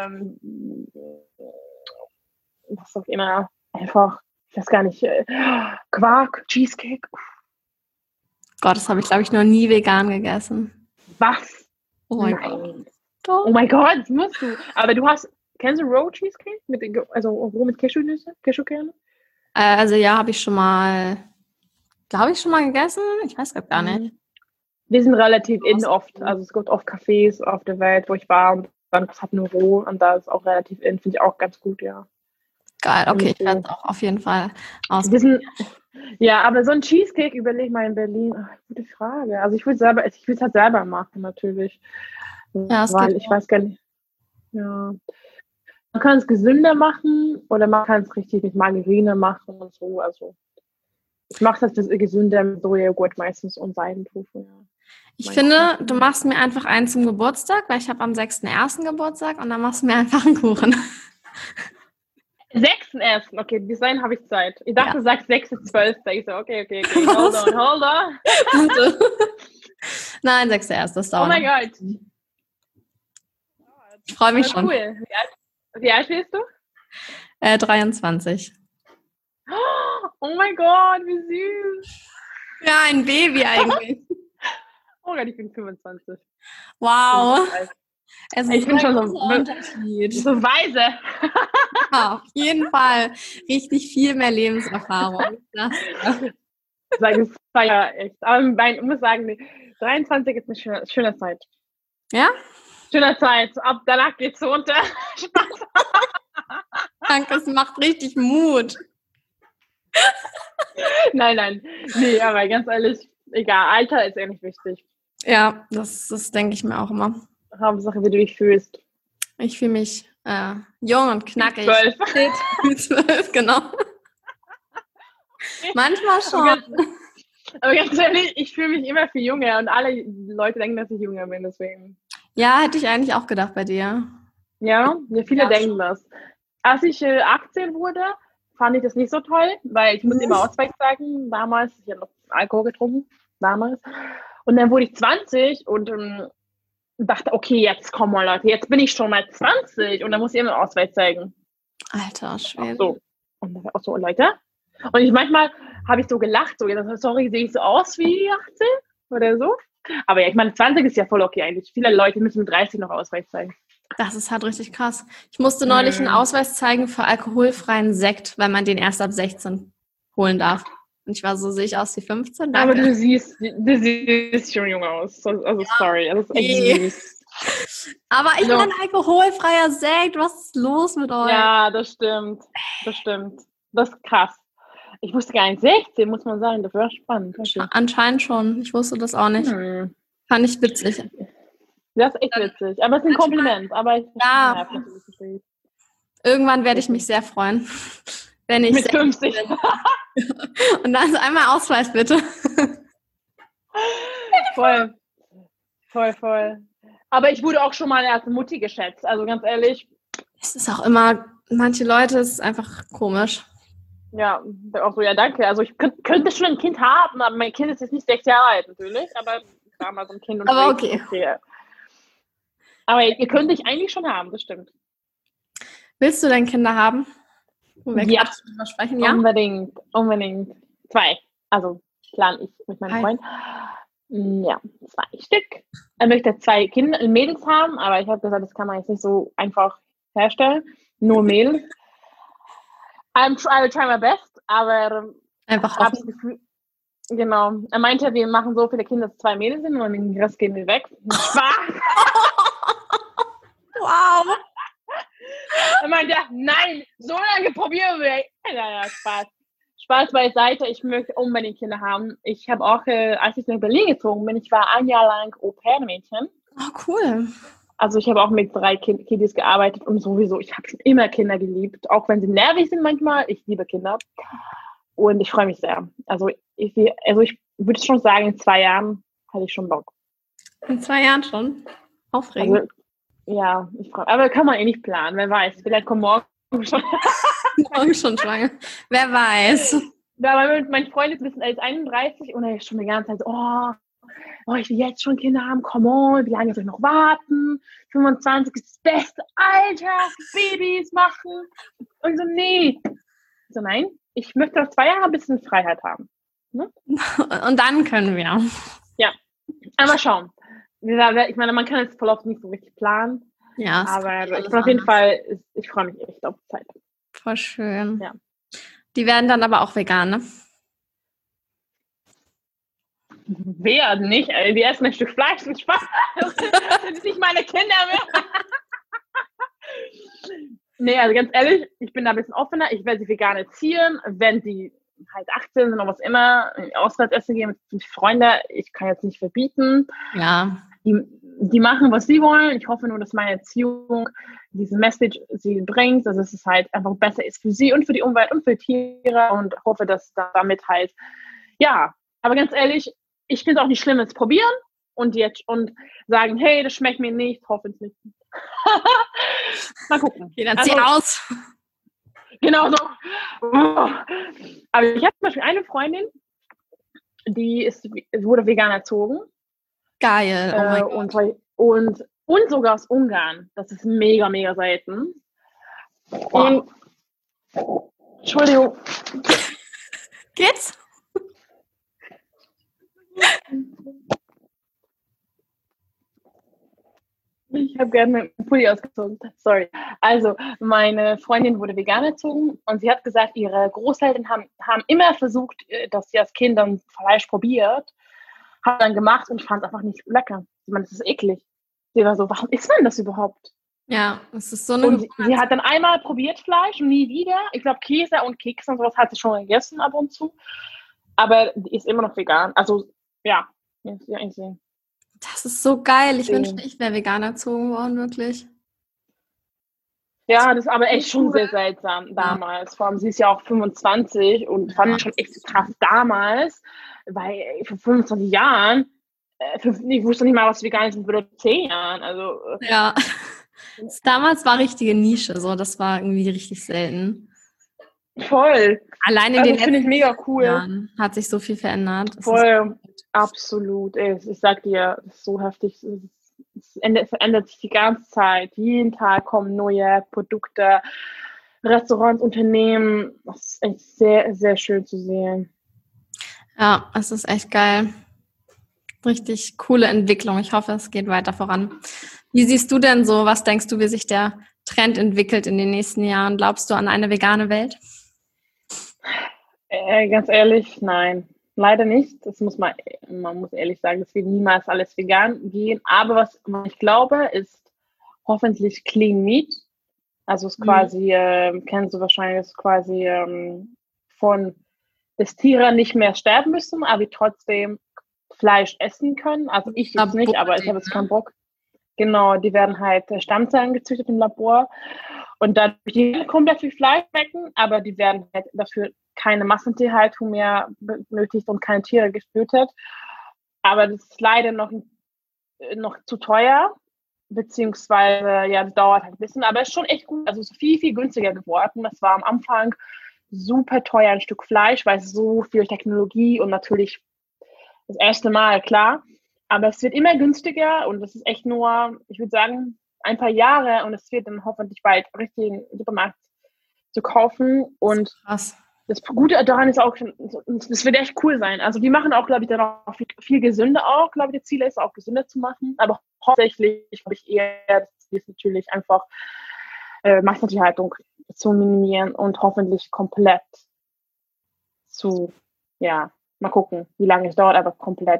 was auch immer, einfach, ich weiß gar nicht, Quark, Cheesecake. Gott, das habe ich, glaube ich, noch nie vegan gegessen. Was? Oh mein Gott. Oh mein Gott, das musst du. Aber kennst du Roe Cheesecake? Mit Cashewkerne? Also ja, habe ich schon mal, glaube ich, gegessen. Ich weiß gar nicht. Wir sind relativ oft. Also es gibt oft Cafés auf der Welt, wo ich war und dann hat nur roh und da ist auch relativ finde ich auch ganz gut, ja. Geil, okay, ich werde es auch auf jeden Fall ausprobieren. Ja, aber so ein Cheesecake überleg mal in Berlin. Ach, gute Frage. Also ich würde es halt selber machen, natürlich. Ja, weil ich weiß gar nicht. Ja. Man kann es gesünder machen oder man kann es richtig mit Margarine machen und so. Also ich mache das gesünder mit Sojajoghurt meistens und Seidentofu. Ja. Ich finde, du machst mir einfach einen zum Geburtstag, weil ich habe am 6.1. Geburtstag und dann machst du mir einfach einen Kuchen. 6.1. Okay, bis dahin habe ich Zeit. Ich dachte, du sagst 6.12. Ich so, okay. Hold on. Nein, 6.1. Das dauert. Oh mein Gott. Ich freue mich schon. Cool. Wie alt bist du? 23. Oh mein Gott, wie süß. Ja, ein Baby eigentlich. Oh Gott, ich bin 25. Wow. Ich bin schon so weise. Ja, auf jeden Fall. Richtig viel mehr Lebenserfahrung. Ich feiere echt. Aber ich muss sagen, 23 ist eine schöne Zeit. Ja? Schöne Zeit. Ab danach geht's runter. Danke, es macht richtig Mut. Nein. Nee, aber ganz ehrlich, egal. Alter ist nicht wichtig. Ja, das denke ich mir auch immer. Hauptsache, wie du dich fühlst. Ich fühle mich jung und knackig. 12, genau. Manchmal schon. Aber ganz ehrlich, ich fühle mich immer viel jünger und alle Leute denken, dass ich jünger bin, deswegen. Ja, hätte ich eigentlich auch gedacht bei dir. Ja, viele denken das. Als ich 18 wurde, fand ich das nicht so toll, weil ich musste immer Ausweis zeigen, damals. Ich habe noch Alkohol getrunken, damals. Und dann wurde ich 20 und dachte, okay, jetzt komm mal, Leute, jetzt bin ich schon mal 20 und dann muss ich immer Ausweis zeigen. Alter, schwer. So. Und dann auch so, Leute. Und manchmal habe ich so gelacht, so, sorry, sehe ich so aus wie 18 oder so. Aber ja, ich meine, 20 ist ja voll okay eigentlich. Viele Leute müssen mit 30 noch Ausweis zeigen. Das ist halt richtig krass. Ich musste neulich einen Ausweis zeigen für alkoholfreien Sekt, weil man den erst ab 16 holen darf. Und ich war so, sehe ich aus wie 15? Danke. Aber du siehst schon jung aus. Also ja, sorry, das ist echt süß. Aber ich bin ein alkoholfreier Sekt. Was ist los mit euch? Ja, das stimmt. Das ist krass. Ich wusste gar nicht, 16, muss man sagen. Das war spannend. Okay. Anscheinend schon. Ich wusste das auch nicht. Fand ich witzig. Das ist echt witzig. Aber es ist ein Kompliment. Aber irgendwann werde ich mich sehr freuen. Wenn ich mit 50. Und dann ist einmal Ausweis, bitte. Voll. Aber ich wurde auch schon mal als Mutti geschätzt. Also ganz ehrlich. Es ist auch immer, manche Leute, es ist einfach komisch. Ja, auch so, ja, danke. Also ich könnte schon ein Kind haben, aber mein Kind ist jetzt nicht 6 Jahre alt natürlich. Aber ich war mal so ein Kind. Und aber okay. Aber ihr könnt dich eigentlich schon haben, das stimmt. Willst du denn Kinder haben? Ja, sprechen? Ja, unbedingt. 2. Also plan ich mit meinem Freund. Ja, 2 Stück. Er möchte 2 Kinder, Mädels haben, aber ich habe gesagt, das kann man jetzt nicht so einfach herstellen. Nur Mädels. I will try my best, aber einfach habe das Gefühl, genau. Er meinte, wir machen so viele Kinder, dass 2 Mädels sind und den Rest gehen wir weg. Spaß! Wow! Er meinte, nein, so lange probieren wir. Ja, Spaß. Spaß beiseite, ich möchte unbedingt Kinder haben. Ich habe auch, als ich nach Berlin gezogen bin, ich war 1 Jahr lang Au-pair-Mädchen. Oh, cool. Also ich habe auch mit 3 Kiddies gearbeitet und sowieso, ich habe schon immer Kinder geliebt, auch wenn sie nervig sind manchmal. Ich liebe Kinder und ich freue mich sehr. Also ich würde schon sagen, in 2 Jahren hatte ich schon Bock. In 2 Jahren schon? Aufregend. Also, ja, ich freue mich. Aber kann man nicht planen, wer weiß. Vielleicht kommt morgen schon. Morgen schon schwanger. Wer weiß. Ja, weil mein Freund ist 31 und er ist schon die ganze Zeit so, oh, ich will jetzt schon Kinder haben, come on, wie lange soll ich noch warten? 25 ist das beste Alter, Babys machen. Und ich so, nee. So, nein, ich möchte noch 2 Jahre ein bisschen Freiheit haben. Ne? Und dann können wir. Ja, aber schauen. Ich meine, man kann jetzt voll oft nicht so richtig planen. Ja, aber ich bin auf jeden Fall, ich freue mich echt auf die Zeit. Voll schön. Ja. Die werden dann aber auch vegan, ne? Werden nicht, die essen ein Stück Fleisch und Spaß. Das sind nicht meine Kinder mehr. Nee, also ganz ehrlich, ich bin da ein bisschen offener. Ich werde sie vegan erziehen, wenn sie halt 18 sind oder was immer, in Auslandsessen gehen mit Freunden. Ich kann jetzt nicht verbieten. Ja. Die machen, was sie wollen. Ich hoffe nur, dass meine Erziehung diese Message sie bringt, dass es halt einfach besser ist für sie und für die Umwelt und für Tiere und hoffe, dass damit halt, ja, aber ganz ehrlich, ich finde es auch nicht schlimm, es probieren und sagen, hey, das schmeckt mir nicht, hoffe es nicht. Mal gucken. Okay, dann zieh aus. Genau so. Aber ich habe zum Beispiel eine Freundin, die wurde vegan erzogen. Geil, oh mein Gott. Und sogar aus Ungarn. Das ist mega, mega selten. Wow. Entschuldigung. Geht's? Ich habe gerne meinen Pulli ausgezogen. Sorry. Also, meine Freundin wurde vegan erzogen und sie hat gesagt, ihre Großeltern haben immer versucht, dass sie als Kind dann Fleisch probiert. Hat dann gemacht und fand es einfach nicht lecker. Ich meine, das ist eklig. Sie war so, warum isst man das überhaupt? Ja, es ist so eine. Und sie hat dann einmal probiert Fleisch und nie wieder. Ich glaube, Käse und Kekse und sowas hat sie schon gegessen ab und zu. Aber die ist immer noch vegan. Also, ja. Ich sehe. Das ist so geil. Ich wünschte, ich wäre vegan erzogen worden, wirklich. Ja, das ist aber echt schon sehr seltsam damals. Vor allem, sie ist ja auch 25 und fand schon echt krass damals, weil vor 25 Jahren, ich wusste nicht mal, was vegan ist, vor 10 Jahren. Also, ja, damals war richtige Nische, so, das war irgendwie richtig selten. Voll. Allein in den finde ich letzten mega cool. Jahren hat sich so viel verändert. Voll, absolut. Ey, ich sag dir, das ist so heftig. Es verändert sich die ganze Zeit. Jeden Tag kommen neue Produkte, Restaurants, Unternehmen. Das ist echt sehr, sehr schön zu sehen. Ja, es ist echt geil. Richtig coole Entwicklung. Ich hoffe, es geht weiter voran. Wie siehst du denn so? Was denkst du, wie sich der Trend entwickelt in den nächsten Jahren? Glaubst du an eine vegane Welt? Ganz ehrlich, nein. Leider nicht. Man muss ehrlich sagen, es wird niemals alles vegan gehen. Aber was ich glaube, ist hoffentlich Clean Meat. Also es ist quasi, kennst du wahrscheinlich, ist quasi von dass Tiere nicht mehr sterben müssen, aber wir trotzdem Fleisch essen können. Also ich jetzt nicht, aber ich habe jetzt keinen Bock. Genau, die werden halt Stammzellen gezüchtet im Labor und dann die komplett wie Fleisch schmecken, aber die werden halt dafür keine Massentierhaltung mehr benötigt und keine Tiere getötet. Aber das ist leider noch zu teuer, beziehungsweise, ja, das dauert halt ein bisschen, aber es ist schon echt gut. Also es ist viel, viel günstiger geworden. Das war am Anfang super teuer, ein Stück Fleisch, weil es so viel Technologie und natürlich das erste Mal, klar. Aber es wird immer günstiger und das ist echt nur, ich würde sagen, ein paar Jahre und es wird dann hoffentlich bald richtig im Supermarkt zu kaufen. Und das Gute daran ist auch, das wird echt cool sein. Also die machen auch, glaube ich, dann auch viel gesünder auch. Glaube ich, das Ziel ist auch gesünder zu machen. Aber hauptsächlich glaube ich eher, das ist natürlich einfach Massentierhaltung zu minimieren und hoffentlich komplett zu, ja, mal gucken, wie lange es dauert, aber komplett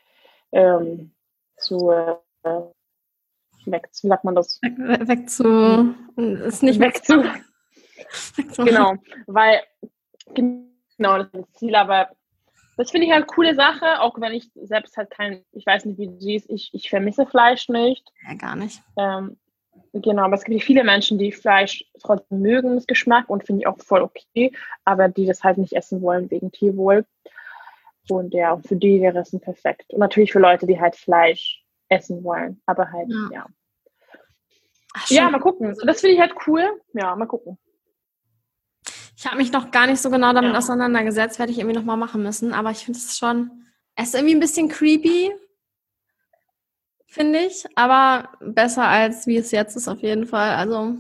wie sagt man das? Genau, weil genau, das ist das Ziel, aber das finde ich halt eine coole Sache, auch wenn ich selbst halt ich weiß nicht, wie du siehst, ich vermisse Fleisch nicht. Ja, gar nicht. Genau, aber es gibt viele Menschen, die Fleisch trotzdem mögen, das Geschmack, und finde ich auch voll okay, aber die das halt nicht essen wollen wegen Tierwohl. Und ja, für die wäre es perfekt. Und natürlich für Leute, die halt Fleisch essen wollen, aber halt, ja. Ach, ja, mal gucken. Das finde ich halt cool. Ja, mal gucken. Ich habe mich noch gar nicht so genau damit auseinandergesetzt, werde ich irgendwie nochmal machen müssen, aber ich finde es ist irgendwie ein bisschen creepy, finde ich, aber besser als wie es jetzt ist auf jeden Fall. Also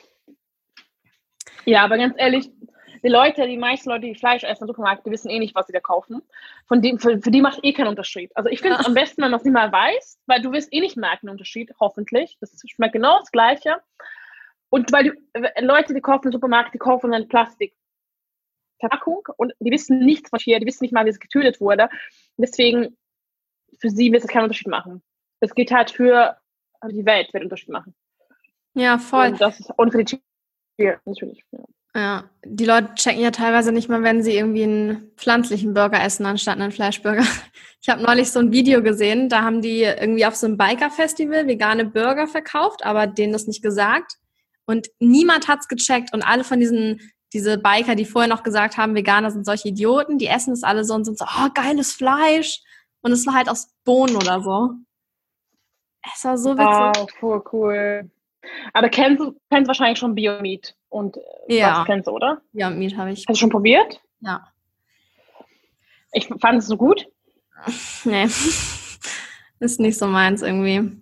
ja, aber ganz ehrlich, die meisten Leute, die Fleisch essen im Supermarkt, die wissen eh nicht, was sie da kaufen. Für die macht eh keinen Unterschied. Also ich finde es am besten, wenn man es nicht mal weiß, weil du wirst eh nicht merken, den Unterschied, hoffentlich. Das schmeckt genau das Gleiche. Und weil Leute, die kaufen im Supermarkt, die kaufen eine Plastikverpackung und die wissen nichts von hier, die wissen nicht mal, wie es getötet wurde. Deswegen, für sie wird es keinen Unterschied machen. Es geht halt für die Welt, wird Unterschied machen. Ja, voll. Und für die Tiere, natürlich. Ja. Ja, die Leute checken ja teilweise nicht mal, wenn sie irgendwie einen pflanzlichen Burger essen, anstatt einen Fleischburger. Ich habe neulich so ein Video gesehen, da haben die irgendwie auf so einem Biker-Festival vegane Burger verkauft, aber denen das nicht gesagt. Und niemand hat's gecheckt. Und alle von diese Biker, die vorher noch gesagt haben, Veganer sind solche Idioten, die essen es alle so und sind so, oh, geiles Fleisch. Und es war halt aus Bohnen oder so. Es war so witzig. Oh, voll cool. Aber kennst wahrscheinlich schon Biomeat und was kennst du, oder? Biomeat habe ich. Hast du schon probiert? Ja. Ich fand es so gut. Nee. Ist nicht so meins irgendwie.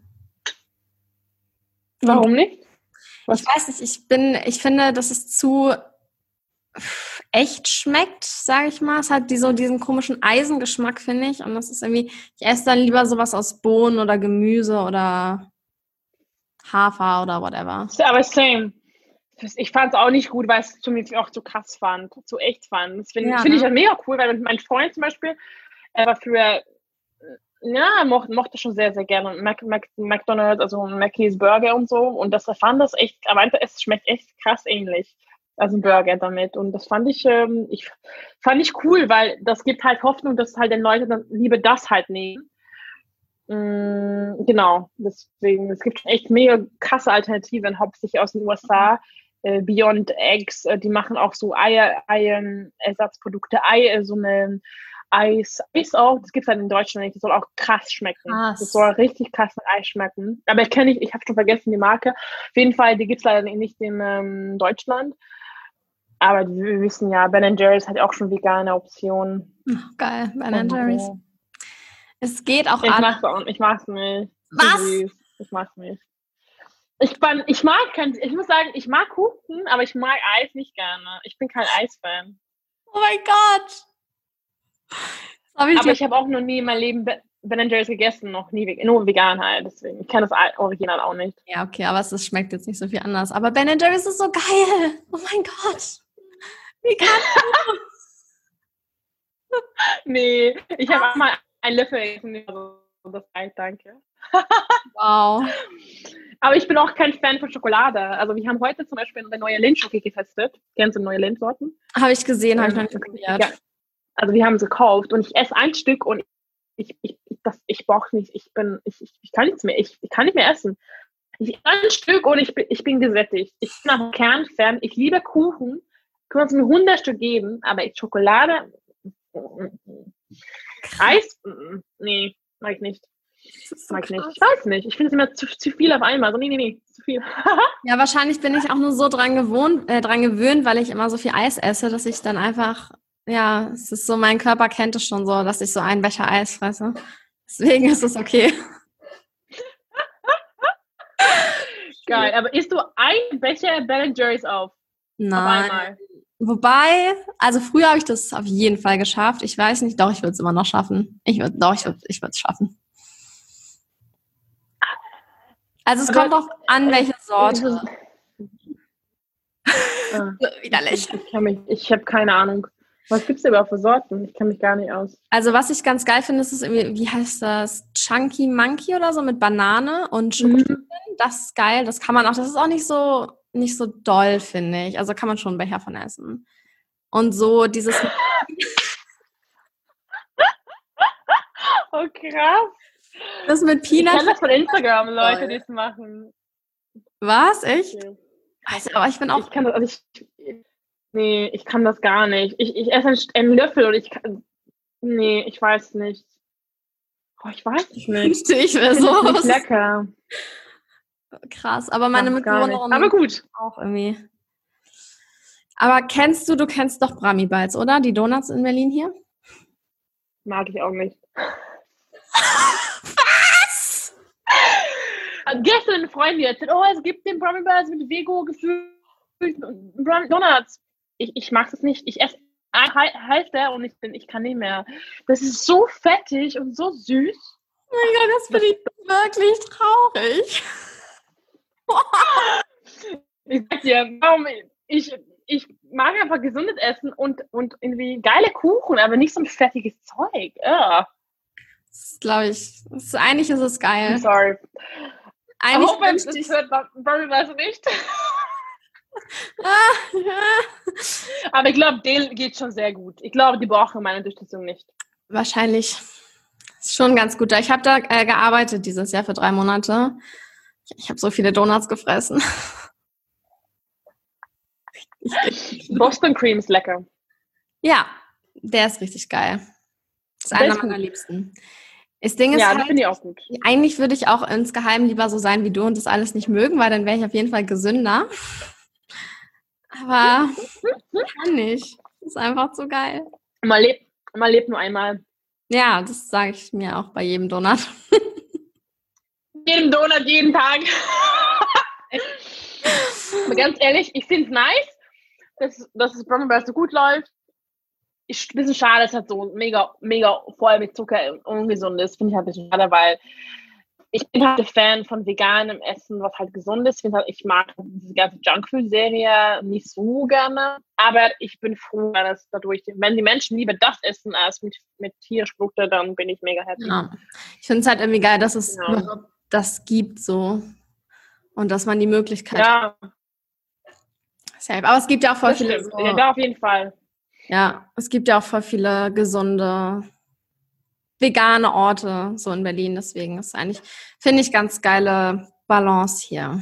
Warum nicht? Ich weiß nicht, ich finde, dass es zu echt schmeckt, sage ich mal. Es hat diesen komischen Eisengeschmack, finde ich. Und das ist irgendwie, ich esse dann lieber sowas aus Bohnen oder Gemüse oder Hafer oder whatever. Aber same. Ich fand es auch nicht gut, weil es zumindest auch zu krass fand, zu echt fand. Das finde ich halt mega cool, weil mein Freund zum Beispiel, er war früher, mochte schon sehr, sehr gerne McDonald's, also Mackey's Burger und so. Und er fand das echt, er meinte, es schmeckt echt krass ähnlich. Also ein Burger damit. Und das fand ich cool, weil das gibt halt Hoffnung, dass halt den Leute dann lieber das halt nehmen. Genau, deswegen, es gibt schon echt mega krasse Alternativen, hauptsächlich aus den USA. Beyond Eggs, die machen auch so Eiersatzprodukte, so eine Eis auch, das gibt es halt in Deutschland nicht, das soll auch krass schmecken. Krass. Das soll richtig krass mit Eis schmecken. Aber ich habe schon vergessen die Marke. Auf jeden Fall, die gibt es leider nicht in Deutschland. Aber wir wissen ja, Ben & Jerry's hat auch schon vegane Optionen. Oh, geil, Ben & Jerry's. Es geht auch alles. Ich mag's nicht. Was? Ich mag's nicht. Ich muss sagen, ich mag Kuchen, aber ich mag Eis nicht gerne. Ich bin kein Eisfan. Oh mein Gott! Aber ich habe auch noch nie in meinem Leben Ben & Jerry's gegessen, noch nie, nur vegan halt, deswegen. Ich kenne das Original auch nicht. Ja, okay, aber es schmeckt jetzt nicht so viel anders. Aber Ben & Jerry's ist so geil! Oh mein Gott! Wie kannst du? Nee, ich habe auch mal einen Löffel gegessen, das reicht, danke. Wow. Aber ich bin auch kein Fan von Schokolade. Also wir haben heute zum Beispiel eine neue Lindt-Schoki getestet. Kennst du neue Lindt-Sorten? Habe ich gesehen, habe ich noch nicht probiert. Ja. Also wir haben sie gekauft und ich esse ein Stück und ich brauche nicht, ich kann nichts mehr, ich kann nicht mehr essen. Ich esse ein Stück und ich bin gesättigt. Ich bin auch Kernfan, ich liebe Kuchen, können mir 100 Stück geben, aber Schokolade, Eis, nee, mag ich nicht. So Ich weiß nicht. Ich finde es immer zu viel auf einmal. So, nee, zu viel. Ja, wahrscheinlich bin ich auch nur so dran gewöhnt, weil ich immer so viel Eis esse, dass ich dann einfach, ja, es ist so, mein Körper kennt es schon so, dass ich so einen Becher Eis fresse. Deswegen ist es okay. Geil, aber isst du ein Becher Ben & Jerry's auf? Nein. Auf einmal? Wobei, also früher habe ich das auf jeden Fall geschafft. Ich weiß nicht, doch, ich würde es immer noch schaffen. Ich würde es schaffen. Also es kommt auch an, welche Sorte. Widerlich. Ich habe keine Ahnung. Was gibt es denn überhaupt für Sorten? Ich kenne mich gar nicht aus. Also was ich ganz geil finde, ist irgendwie, wie heißt das? Chunky Monkey oder so mit Banane und Schokostückchen. Das ist geil. Das kann man auch, das ist auch nicht so doll, finde ich. Also kann man schon einen Becher von essen. Und so dieses... Oh, krass. Das mit Peanut. Ich kenne das von Instagram, Leute, die es machen. Was? Echt? Okay. Also, aber ich bin auch... Ich kann das gar nicht. Ich esse einen Löffel und ich weiß nicht. Oh, ich weiß es nicht. Ich wäre so nicht lecker. Krass, aber meine Mitbewohnerin aber gut. Auch irgendwie. Aber du kennst doch Brami Bites, oder? Die Donuts in Berlin hier? Mag ich auch nicht. Was? Gestern eine Freundin erzählt, es gibt den Brami Bites mit Vego-gefüllten Donuts. Ich mag es nicht. Ich esse Hälfte und ich kann nicht mehr. Das ist so fettig und so süß. Oh mein Gott, das finde ich wirklich traurig. Ich sag dir, warum ich mag einfach gesundes Essen und irgendwie geile Kuchen, aber nicht so ein fettiges Zeug. Das glaube ich. Eigentlich ist es geil. I'm sorry. Eigentlich ich hoffe, das hört Brami Bites nicht. Aber ich glaube, Dale geht schon sehr gut. Ich glaube, die brauchen meine Unterstützung nicht. Wahrscheinlich. Ist schon ganz gut. Ich habe da gearbeitet dieses Jahr für 3 Monate. Ich habe so viele Donuts gefressen. Boston Cream ist lecker. Ja, der ist richtig geil. Das ist einer meiner Liebsten. Das Ding ist ja, halt, das finde ich auch gut. Eigentlich würde ich auch insgeheim lieber so sein wie du und das alles nicht mögen, weil dann wäre ich auf jeden Fall gesünder. Aber kann nicht. Das ist einfach zu geil. Man lebt nur einmal. Ja, das sage ich mir auch bei jedem Donut. Jeden Donut, jeden Tag. Aber ganz ehrlich, ich finde es nice, dass das Brami Bites so gut läuft. Ist ein bisschen schade, dass es halt so mega, mega voll mit Zucker und ungesund ist. Finde ich halt ein bisschen schade, weil ich bin halt ein Fan von veganem Essen, was halt gesund ist. Ich mag diese ganze Junkfood-Serie nicht so gerne, aber ich bin froh, dass dadurch, wenn die Menschen lieber das essen als mit tierischen Produkten, dann bin ich mega happy. Ja. Ich finde es halt irgendwie geil, dass es überhaupt das gibt so und dass man die Möglichkeit hat. Aber es gibt ja auch voll viele... So, ja, auf jeden Fall. Ja, es gibt ja auch voll viele gesunde vegane Orte so in Berlin, deswegen ist eigentlich, finde ich, ganz geile Balance hier.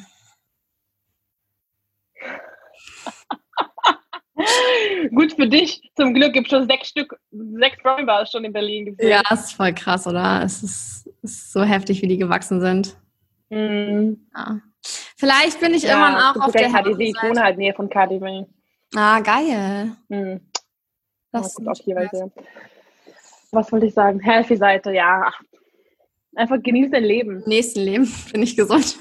Gut für dich. Zum Glück gibt es schon 6 Brami Bites schon in Berlin gesehen. Ja, ist voll krass, oder? Es ist so heftig, wie die gewachsen sind. Mhm. Ja. Vielleicht bin ich immer auch auf der KaDeWe. Ich wohne halt näher von KaDeWe. Ah, geil. Das gut auf die Weise. Was wollte ich sagen? Healthy-Seite, ja. Einfach genieß dein Leben. Nächsten Leben, finde ich gesund.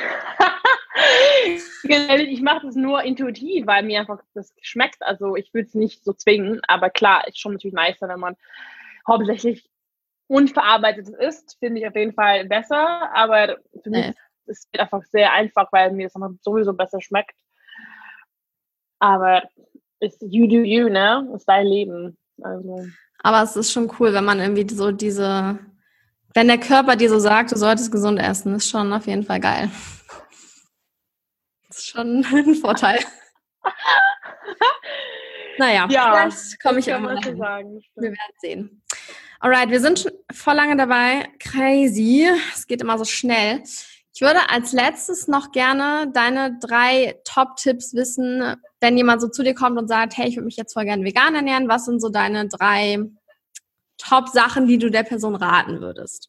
Ich mache das nur intuitiv, weil mir einfach das schmeckt. Also ich würde es nicht so zwingen, aber klar, ist schon natürlich nicer, wenn man hauptsächlich unverarbeitetes isst, finde ich auf jeden Fall besser. Aber für mich ist es einfach sehr einfach, weil mir das einfach sowieso besser schmeckt. Aber ist you do you, ne? Ist dein Leben. Also. Aber es ist schon cool, wenn man irgendwie so wenn der Körper dir so sagt, du solltest gesund essen, ist schon auf jeden Fall geil. Das ist schon ein Vorteil. Naja, vielleicht komme ich irgendwann dahin. Wir werden sehen. Alright, wir sind schon voll lange dabei. Crazy. Es geht immer so schnell. Ich würde als letztes noch gerne deine 3 Top-Tipps wissen, wenn jemand so zu dir kommt und sagt, hey, ich würde mich jetzt voll gerne vegan ernähren. Was sind so deine 3 Top-Sachen, die du der Person raten würdest?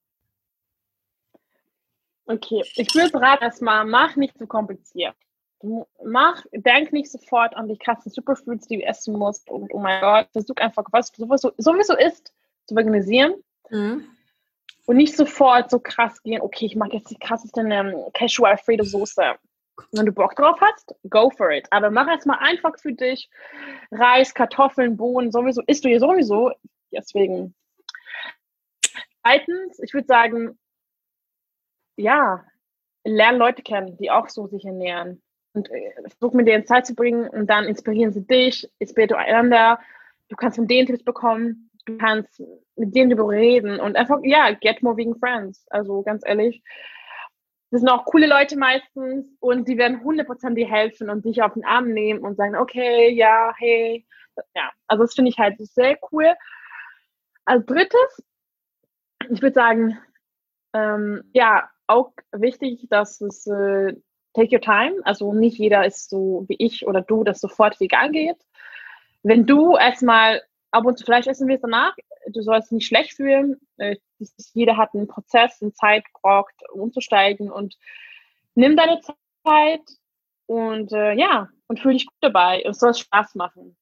Okay, ich würde raten, erstmal, mach nicht zu kompliziert. Denk nicht sofort an die krassen Superfoods, die du essen musst und oh mein Gott, versuch einfach, was du sowieso isst, zu veganisieren. Und nicht sofort so krass gehen, okay, ich mache jetzt die krasseste Cashew Alfredo Soße. Wenn du Bock drauf hast, go for it. Aber mach erstmal einfach für dich Reis, Kartoffeln, Bohnen, sowieso, isst du ja sowieso. Deswegen. Zweitens, ich würde sagen, ja, lern Leute kennen, die auch so sich ernähren. Und versuch mit denen Zeit zu bringen und dann inspirieren sie dich, inspiriert einander. Du kannst von denen Tipps bekommen, du kannst mit denen darüber reden und einfach, ja, get more vegan friends. Also ganz ehrlich, das sind auch coole Leute meistens und die werden 100% dir helfen und dich auf den Arm nehmen und sagen, okay, ja, hey. Ja, also das finde ich halt sehr cool. Als drittes, ich würde sagen, ja, auch wichtig, dass es take your time, also nicht jeder ist so wie ich oder du, das sofort vegan geht. Wenn du erstmal ab und zu Fleisch essen willst danach, du sollst nicht schlecht fühlen. Jeder hat einen Prozess, eine Zeit braucht, umzusteigen und nimm deine Zeit und ja, und fühl dich gut dabei. Es soll Spaß machen.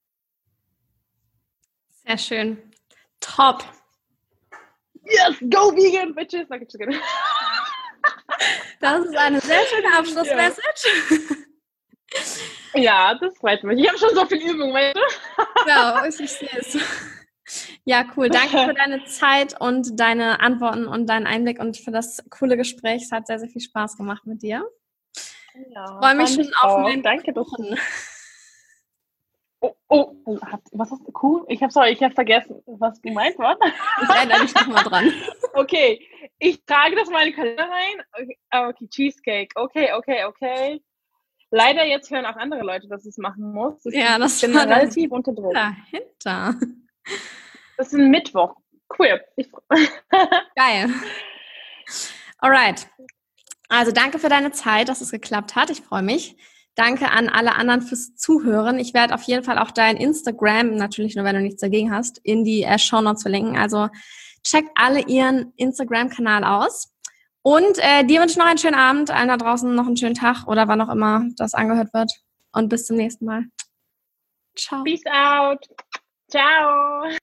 Sehr schön. Top. Yes, go vegan, bitches. Das ist eine sehr schöne Abschlussmessage. Ja, das freut mich. Ich habe schon so viel Übung, weißt du? Ja, ich sehe es. Ja, cool. Danke für deine Zeit und deine Antworten und deinen Einblick und für das coole Gespräch. Es hat sehr, sehr viel Spaß gemacht mit dir. Ja, ich freue mich schon auf meinen Danke, Kuchen. Oh, was hast du? Cool? Ich habe vergessen, was gemeint war. Ich erinnere dich nochmal dran. Okay, ich trage das mal in den Kalender rein. Okay, Cheesecake. Okay. Leider jetzt hören auch andere Leute, dass ich es machen muss. Das bin relativ unter Druck. Dahinter. Das ist ein Mittwoch. Cool. Geil. Alright. Also danke für deine Zeit, dass es geklappt hat. Ich freue mich. Danke an alle anderen fürs Zuhören. Ich werde auf jeden Fall auch dein Instagram, natürlich nur, wenn du nichts dagegen hast, in die Shownotes verlinken. Also checkt alle ihren Instagram-Kanal aus. Und dir wünsche ich noch einen schönen Abend, allen da draußen noch einen schönen Tag oder wann auch immer das angehört wird. Und bis zum nächsten Mal. Ciao. Peace out. Ciao.